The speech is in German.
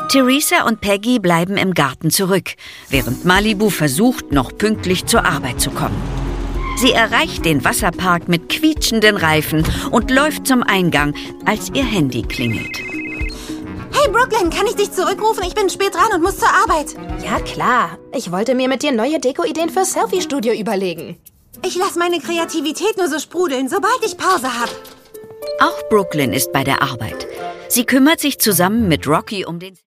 Teresa und Peggy bleiben im Garten zurück, während Malibu versucht, noch pünktlich zur Arbeit zu kommen. Sie erreicht den Wasserpark mit quietschenden Reifen und läuft zum Eingang, als ihr Handy klingelt. Hey Brooklyn, kann ich dich zurückrufen? Ich bin spät dran und muss zur Arbeit. Ja, klar. Ich wollte mir mit dir neue Deko-Ideen fürs Selfie-Studio überlegen. Ich lasse meine Kreativität nur so sprudeln, sobald ich Pause habe. Auch Brooklyn ist bei der Arbeit. Sie kümmert sich zusammen mit Rocky um den